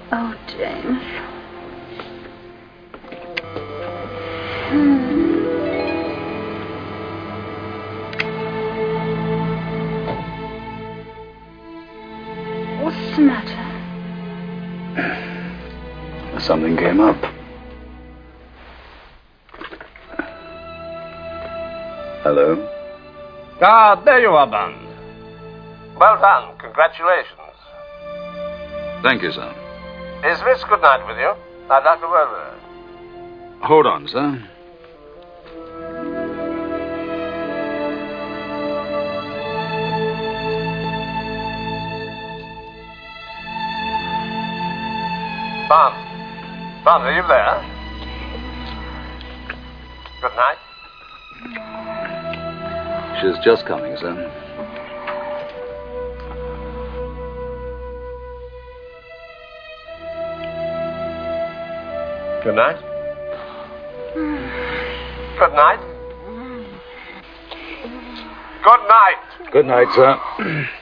Oh, James. What's the matter? Something came up. Hello? Ah, there you are, Bond. Well done. Congratulations. Thank you, sir. Is Miss Goodnight with you? I'd like a word with her. Hold on, sir. Bond. Bond, are you there? Good night. She's just coming, sir. Good night. Good night. Good night. Good night, sir.